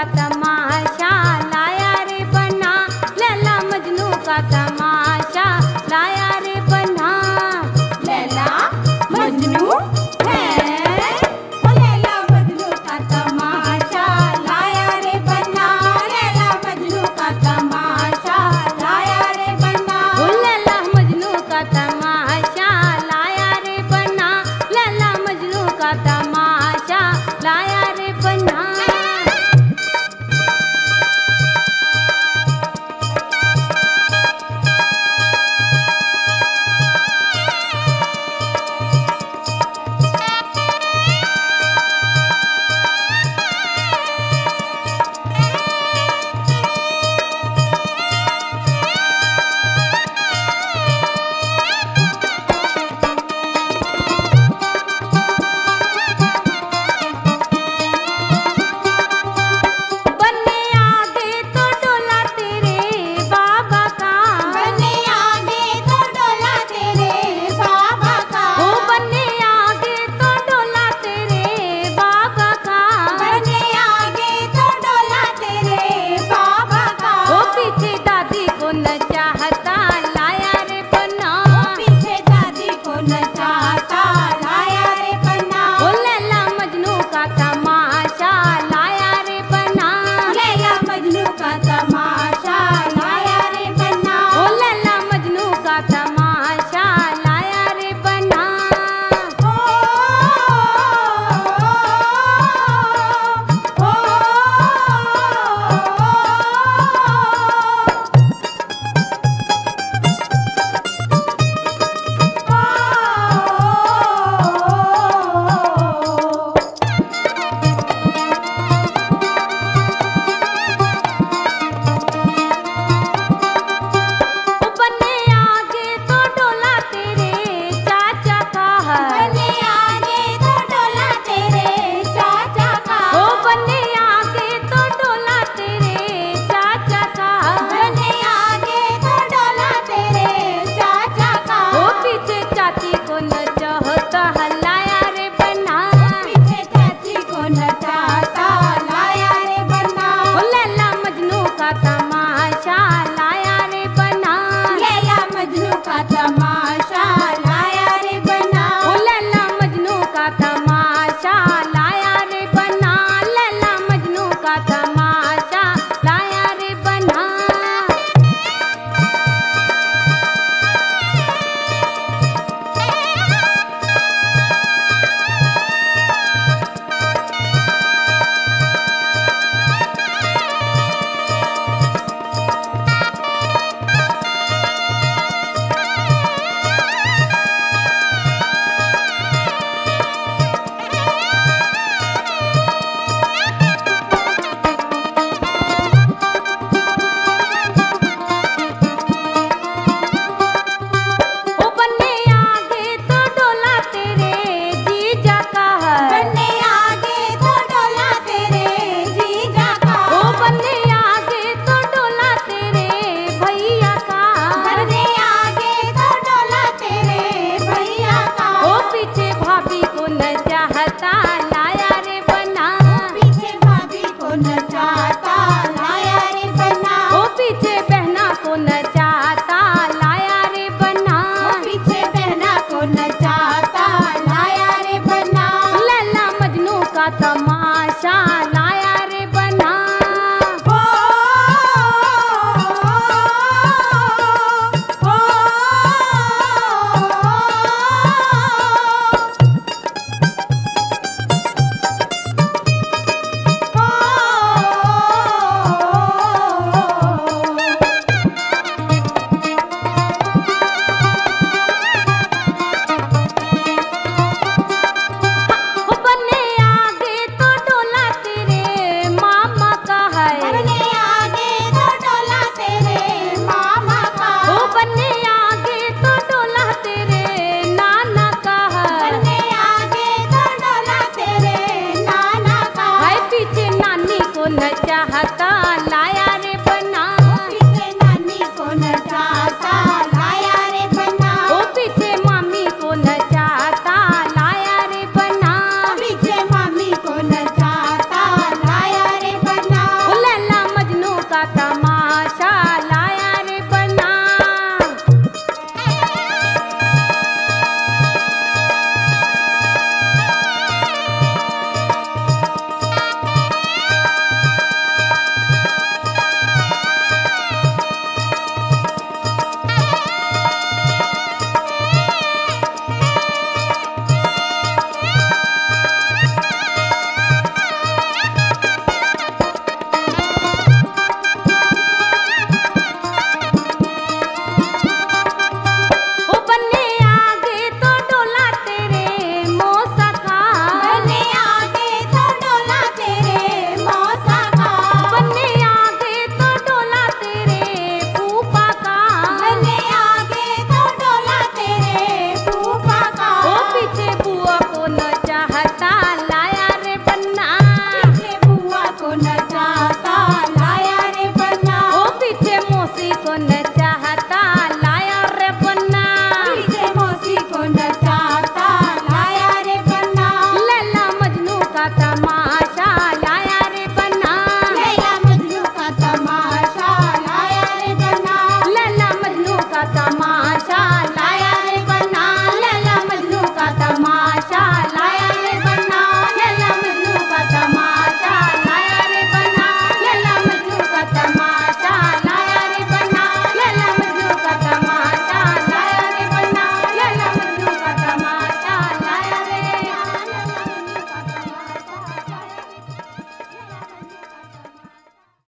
का तमाशा लाया रे बना, लैला मजनू का तमाशा लाया रे बना। लैला मजनू है, ओ लैला मजनू का तमाशा लाया रे बना, लैला मजनू का तमाशा लाया रे बना। ओ लैला मजनू का तमाशा लाया रे बना, लैला मजनू का तमाशा लाया रे बना। बनने आगे तो डोला तेरे बाबा का, बनने आगे तो डोला तेरे बाबा का, ओ बनने आगे तो डोला तेरे बाबा का। बनने आगे तो डोला तेरे बाबा का। ओ पीछे दादी को न चाहता लाया रे बना, पीछे दादी को नचाता लाया रे बना, ओ लैला मजनू का तमाशा लाया रे बना। लैला मजनू का तमाशा लाया रे बना, ओ लैला मजनू का तमाशा लाया रे बना। ओ, ओ, ओ, ओ बनने आगे तो डोला तेरे चाचा का है, बनने आगे तो डोला तेरे चाचा का, ओ बनने आगे तो डोला तेरे चाचा का। बनने आगे तो डोला तेरे चाचा का, ओ पीछे चाची को न चाहता लाया रे बना, पीछे चाची को नचाता लाया रे बना, ओ लैला मजनू का तमाशा लाया रे बना। लैला मजनू का तमाशा लाया रे बना, ओ लैला मजनू का तमाशा लाया रे बना, लैला मजनू का तमाशा लाया रे बना। ओ बनने आगे तो डोला तेरे जीजा का है, बनने आगे तो डोला तेरे जीजा का, ओ बनने आगे तो डोला तेरे भैया का। बनने आगे तो डोला तेरे भैया का, ओ पीछे भाभी को न चाहता लाया रे बना, पीछे भाभी को नचाता लाया रे बना, ओ पीछे बहना को न चाहता लाया रे बना। पीछे बहना को नचाता लाया रे बना, लैला मजनू का तमाशा लाया रे बना। ओ, ओ, ओ बनने आगे तो डोला तेरे मामा का है, बनने आगे तो डोला तेरे मामा का, ओ बनने आगे तो डोला तेरे नाना का है। बनने आगे तो डोला तेरे नाना का, हाय पीछे नानी को न चाहता लाया